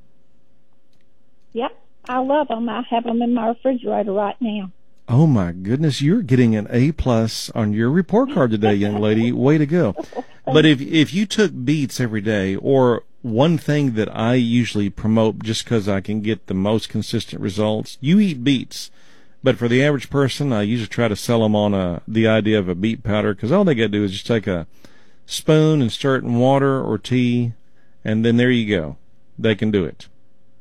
Yep, I love them. I have them in my refrigerator right now. Oh, my goodness, you're getting an A plus on your report card today, young lady. Way to go. But if if you took beets every day, or one thing that I usually promote just because I can get the most consistent results, you eat beets. But for the average person, I usually try to sell them on a, the idea of a beet powder, because all they got to do is just take a spoon and stir it in water or tea, and then there you go. They can do it.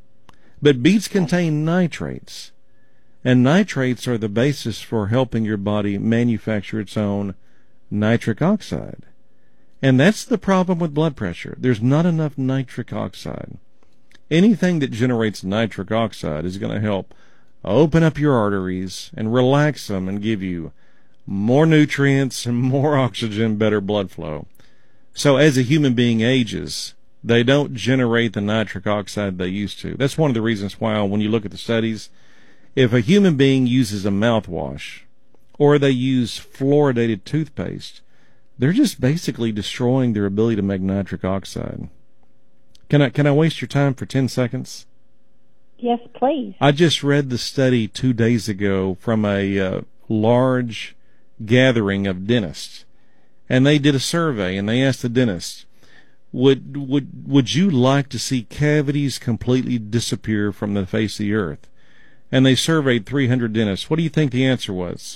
But beets contain nitrates, and nitrates are the basis for helping your body manufacture its own nitric oxide. And that's the problem with blood pressure. There's not enough nitric oxide. Anything that generates nitric oxide is going to help open up your arteries and relax them and give you more nutrients and more oxygen, better blood flow. So as a human being ages, they don't generate the nitric oxide they used to. That's one of the reasons why when you look at the studies, if a human being uses a mouthwash or they use fluoridated toothpaste, they're just basically destroying their ability to make nitric oxide. Can I can I waste your time for ten seconds? Yes, please. I just read the study two days ago from a uh, large gathering of dentists, and they did a survey, and they asked the dentists, would would would you like to see cavities completely disappear from the face of the earth? And they surveyed three hundred dentists. What do you think the answer was?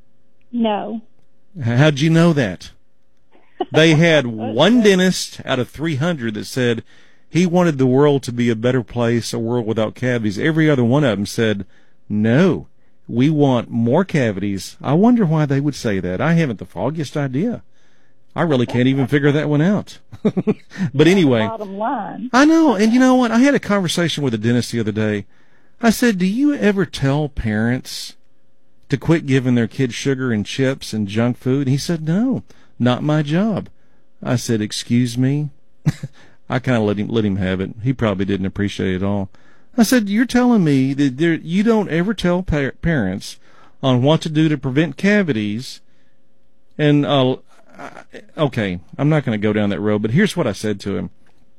No. How'd you know that? They had one dentist out of three hundred that said he wanted the world to be a better place, a world without cavities. Every other one of them said, no, we want more cavities. I wonder why they would say that. I haven't the foggiest idea. I really can't even figure that one out. But anyway, bottom line. I know. And you know what? I had a conversation with a dentist the other day. I said, do you ever tell parents to quit giving their kids sugar and chips and junk food? And he said, no, not my job. I said, excuse me? I kind of let him let him have it. He probably didn't appreciate it at all. I said, you're telling me that there, you don't ever tell pa- parents on what to do to prevent cavities? And, uh, okay, I'm not going to go down that road, but here's what I said to him.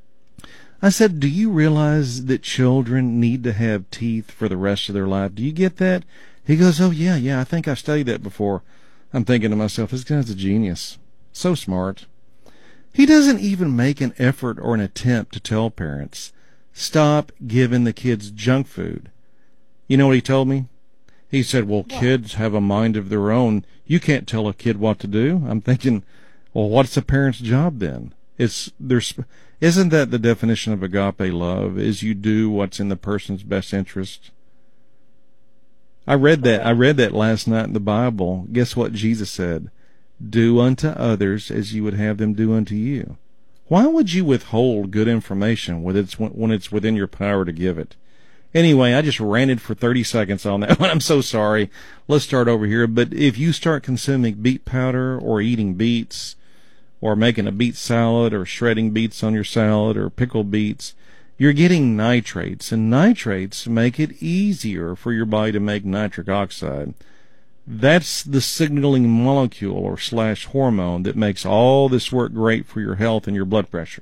I said, do you realize that children need to have teeth for the rest of their life? Do you get that? He goes, oh, yeah, yeah, I think I've studied that before. I'm thinking to myself, this guy's a genius. So smart. He doesn't even make an effort or an attempt to tell parents, stop giving the kids junk food. You know what he told me? He said, well, what? Kids have a mind of their own. You can't tell a kid what to do. I'm thinking, well, what's a parent's job then? It's there's isn't that the definition of agape love, is you do what's in the person's best interest? I read that. I read that last night in the Bible. Guess what Jesus said? Do unto others as you would have them do unto you. Why would you withhold good information when it's when it's within your power to give it? Anyway, I just ranted for thirty seconds on that one. I'm so sorry. Let's start over here. But if you start consuming beet powder or eating beets or making a beet salad or shredding beets on your salad or pickled beets, you're getting nitrates, and nitrates make it easier for your body to make nitric oxide. That's the signaling molecule or slash hormone that makes all this work great for your health and your blood pressure.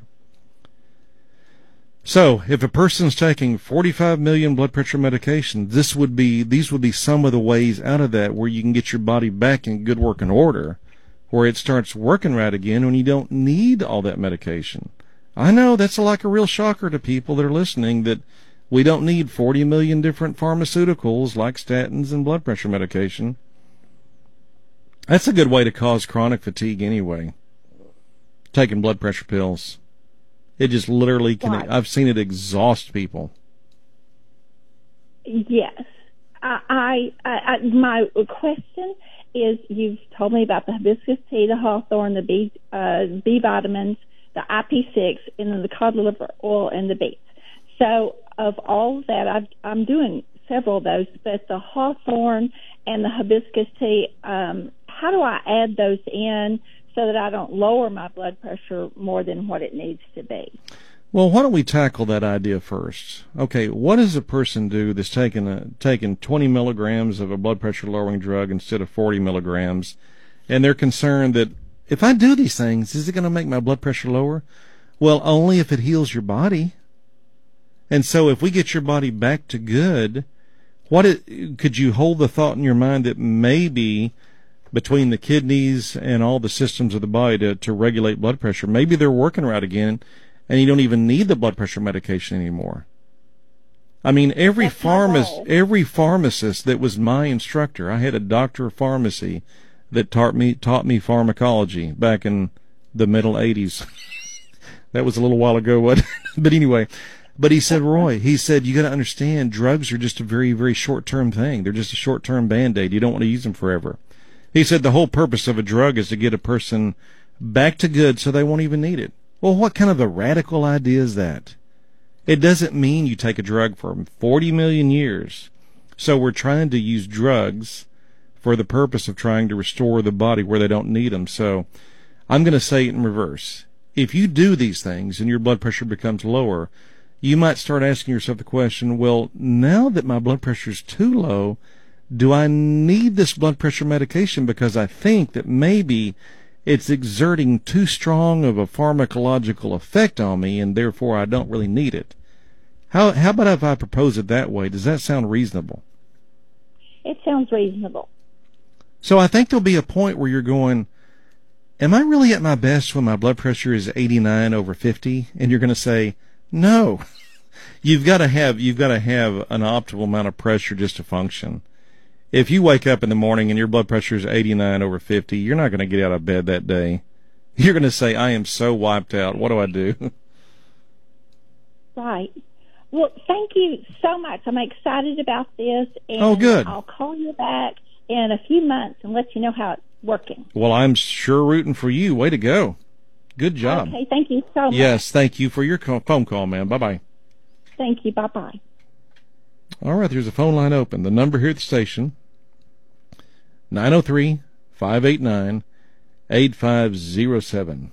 So, if a person's taking forty-five million blood pressure medications, this would be these would be some of the ways out of that where you can get your body back in good working order, where it starts working right again when you don't need all that medication. I know that's like a real shocker to people that are listening, that we don't need forty million different pharmaceuticals like statins and blood pressure medication. That's a good way to cause chronic fatigue anyway, taking blood pressure pills. It just literally can, right. I've seen it exhaust people. Yes. I, I, I, my question is, you've told me about the hibiscus tea, the hawthorn, the B, uh, B vitamins, the I P six, and then the cod liver oil and the beets. So of all of that, I've, I'm doing several of those, but the hawthorn and the hibiscus tea, um, how do I add those in so that I don't lower my blood pressure more than what it needs to be? Well, why don't we tackle that idea first? Okay, what does a person do that's taking a, taking twenty milligrams of a blood pressure lowering drug instead of forty milligrams, and they're concerned that if I do these things, is it going to make my blood pressure lower? Well, only if it heals your body. And so if we get your body back to good, what it, could you hold the thought in your mind that maybe between the kidneys and all the systems of the body to, to regulate blood pressure, maybe they're working right again, and you don't even need the blood pressure medication anymore. I mean, every pharmacist, every pharmacist that was my instructor, I had a doctor of pharmacy that taught me taught me pharmacology back in the middle eighties. That was a little while ago, what? But anyway, but he said, Roy, he said, you got to understand, drugs are just a very, very short-term thing. They're just a short-term Band-Aid. You don't want to use them forever. He said the whole purpose of a drug is to get a person back to good so they won't even need it. Well, what kind of a radical idea is that? It doesn't mean you take a drug for forty million years. So we're trying to use drugs for the purpose of trying to restore the body where they don't need them. So I'm going to say it in reverse. If you do these things and your blood pressure becomes lower, you might start asking yourself the question, well, now that my blood pressure is too low, do I need this blood pressure medication because I think that maybe it's exerting too strong of a pharmacological effect on me and therefore I don't really need it? How, how about if I propose it that way? Does that sound reasonable? It sounds reasonable. So I think there'll be a point where you're going, am I really at my best when my blood pressure is eighty-nine over fifty? And you're going to say, no. You've got to have, you've got to have an optimal amount of pressure just to function. If you wake up in the morning and your blood pressure is eighty-nine over fifty, you're not going to get out of bed that day. You're going to say, I am so wiped out. What do I do? Right. Well, thank you so much. I'm excited about this. And oh, good. I'll call you back in a few months and let you know how it's working. Well, I'm sure rooting for you. Way to go. Good job. Okay, thank you so much. Yes, thank you for your call, phone call, ma'am. Bye-bye. Thank you. Bye-bye. All right, there's a phone line open. The number here at the station, nine oh three, five eight nine, eight five oh seven.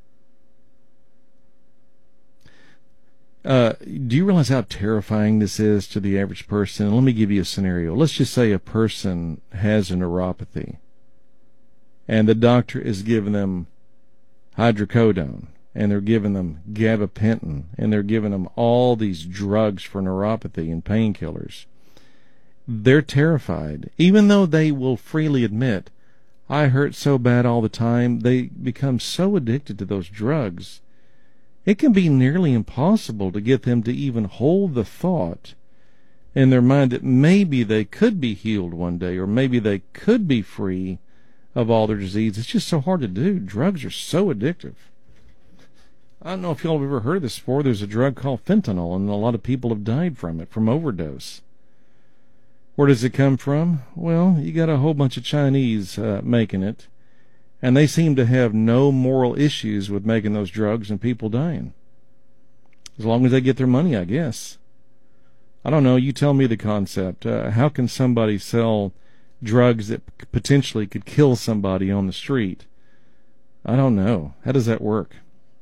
Uh, do you realize how terrifying this is to the average person? Let me give you a scenario. Let's just say a person has a neuropathy, and the doctor is giving them hydrocodone, and they're giving them gabapentin, and they're giving them all these drugs for neuropathy and painkillers. They're terrified. Even though they will freely admit, I hurt so bad all the time, they become so addicted to those drugs, it can be nearly impossible to get them to even hold the thought in their mind that maybe they could be healed one day, or maybe they could be free of all their disease. It's just so hard to do. Drugs are so addictive. I don't know if y'all have ever heard of this before. There's a drug called fentanyl, and a lot of people have died from it, from overdose. Where does it come from? Well, you got a whole bunch of Chinese uh, making it, and they seem to have no moral issues with making those drugs and people dying. As long as they get their money, I guess. I don't know. You tell me the concept. Uh, how can somebody sell drugs that p- potentially could kill somebody on the street? I don't know. How does that work?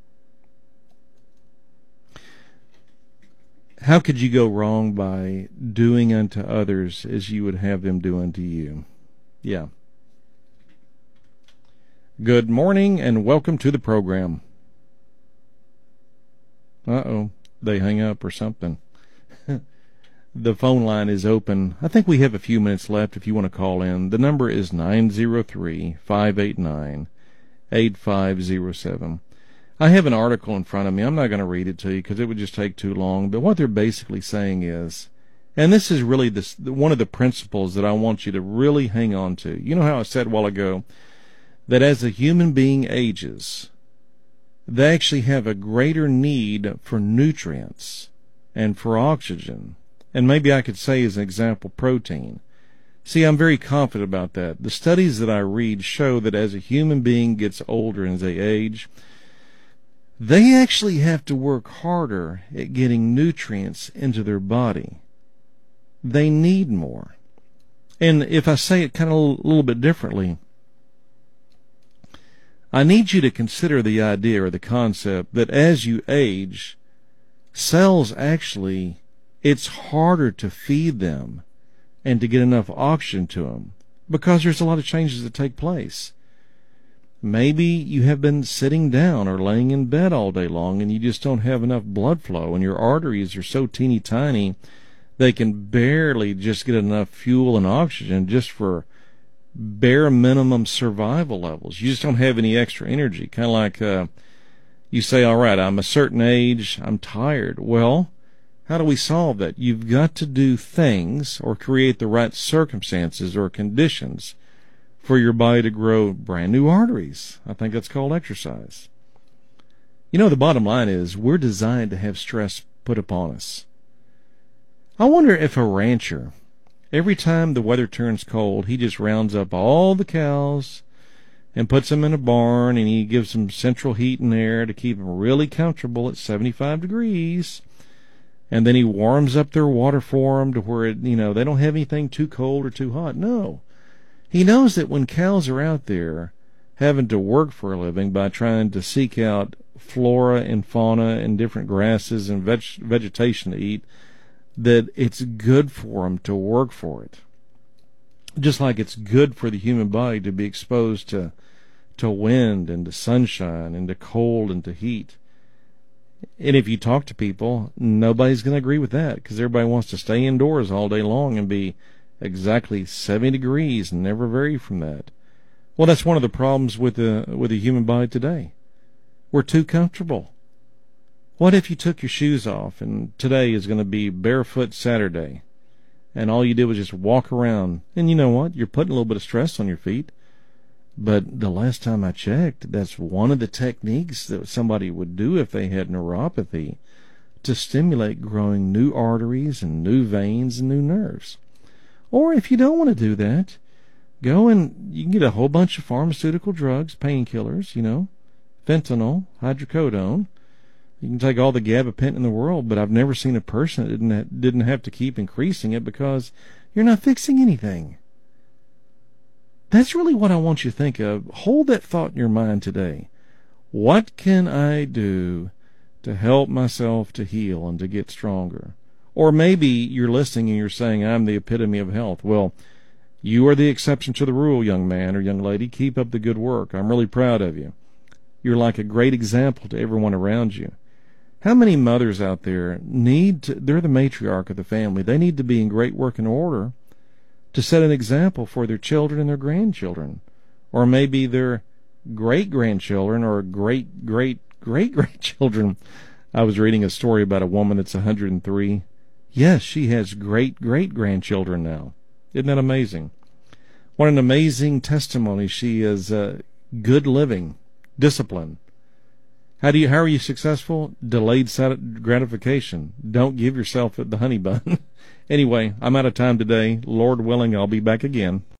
How could you go wrong by doing unto others as you would have them do unto you? Yeah. Good morning and welcome to the program. Uh-oh, they hang up or something. The phone line is open. I think we have a few minutes left if you want to call in. The number is nine zero three, five eight nine, eight five zero seven. I have an article in front of me. I'm not going to read it to you because it would just take too long. But what they're basically saying is, and this is really this, one of the principles that I want you to really hang on to. You know how I said a while ago that as a human being ages, they actually have a greater need for nutrients and for oxygen. And maybe I could say as an example, protein. See, I'm very confident about that. The studies that I read show that as a human being gets older and as they age, they actually have to work harder at getting nutrients into their body. They need more. And if I say it kind of a little bit differently, I need you to consider the idea or the concept that as you age, cells actually, it's harder to feed them and to get enough oxygen to them because there's a lot of changes that take place. Maybe you have been sitting down or laying in bed all day long and you just don't have enough blood flow and your arteries are so teeny tiny they can barely just get enough fuel and oxygen just for bare minimum survival levels. You just don't have any extra energy. Kind of like uh, you say, all right, I'm a certain age, I'm tired. Well, how do we solve that? You've got to do things or create the right circumstances or conditions for your body to grow brand new arteries. I think that's called exercise. You know, the bottom line is we're designed to have stress put upon us. I wonder if a rancher, every time the weather turns cold, he just rounds up all the cows and puts them in a barn and he gives them central heat and air to keep them really comfortable at seventy-five degrees. And then he warms up their water for them to where, it, you know, they don't have anything too cold or too hot. No. He knows that when cows are out there having to work for a living by trying to seek out flora and fauna and different grasses and veg- vegetation to eat, that it's good for them to work for it. Just like it's good for the human body to be exposed to, to wind and to sunshine and to cold and to heat. And if you talk to people, nobody's going to agree with that because everybody wants to stay indoors all day long and be exactly seventy degrees and never vary from that. Well, that's one of the problems with the with the human body today. We're too comfortable. What if you took your shoes off and today is going to be barefoot Saturday and all you did was just walk around? And you know what? You're putting a little bit of stress on your feet. But the last time I checked, that's one of the techniques that somebody would do if they had neuropathy to stimulate growing new arteries and new veins and new nerves. Or if you don't want to do that, go and you can get a whole bunch of pharmaceutical drugs, painkillers, you know, fentanyl, hydrocodone. You can take all the gabapentin in the world, but I've never seen a person that didn't ha- didn't have to keep increasing it because you're not fixing anything. That's really what I want you to think of. Hold that thought in your mind today. What can I do to help myself to heal and to get stronger? Or maybe you're listening and you're saying, I'm the epitome of health. Well, you are the exception to the rule, young man or young lady. Keep up the good work. I'm really proud of you. You're like a great example to everyone around you. How many mothers out there need to, they're the matriarch of the family. They need to be in great working order to set an example for their children and their grandchildren, or maybe their great-grandchildren or great-great-great-grandchildren. I was reading a story about a woman that's one hundred and three. Yes, she has great-great-grandchildren now. Isn't that amazing? What an amazing testimony she is. Uh, good living, discipline. How do you? How are you successful? Delayed sat- gratification. Don't give yourself the honey bun. Anyway, I'm out of time today. Lord willing, I'll be back again.